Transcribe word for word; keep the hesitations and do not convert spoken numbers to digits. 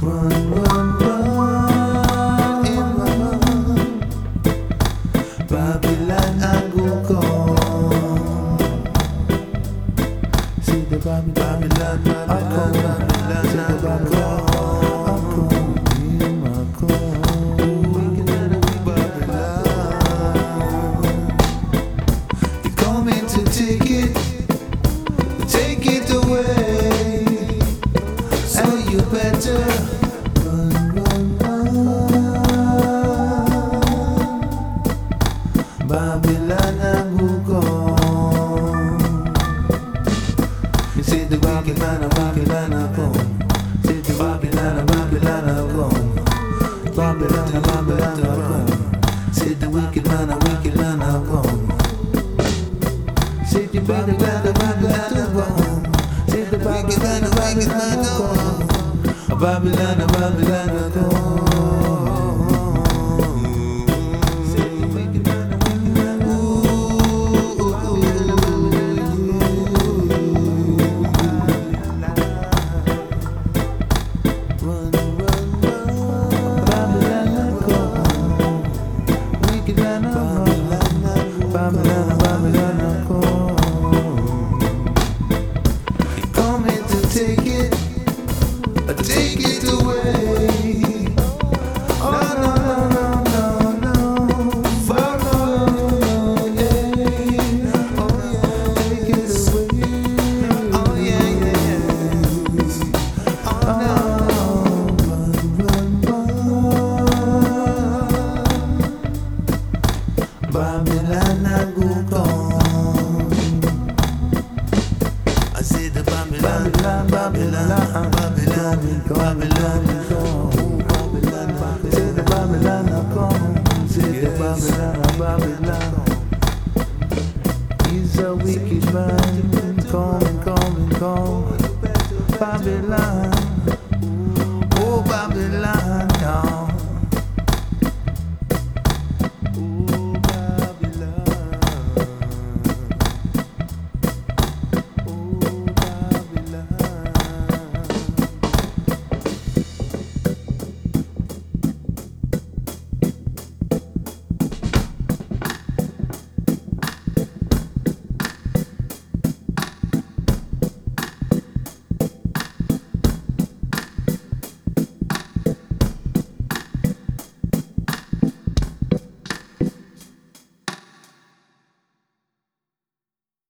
Run, run, run, in run. Babylon I go come. See the Babylon, Babylon, Babylon, Babylon, see the Babylon. Take it, take it away. So you better run, run, run. Babylon and who come? You see the wicked man of Babylon a come. See the Babylon of Babylon a come. Babylon of Babylon a come. See the wicked man of wicked man a come. See the Babylon, the Babylon, the Babylon. See the Babylon, the Babylon, the Babylon. Babylon, the Babylon, the Babylon. Take it, take it away. Oh no no no no no, oh no, yeah. Oh yeah, take it away. Oh yeah yeah. Oh no, run run run. Babylon I go come. I see the Babylon, Babylon, Babylon, Babylon, Babylon, Babylon. See the Babylon, I come. See the Babylon, Babylon. He's a wicked man, come, come, come. Babylon.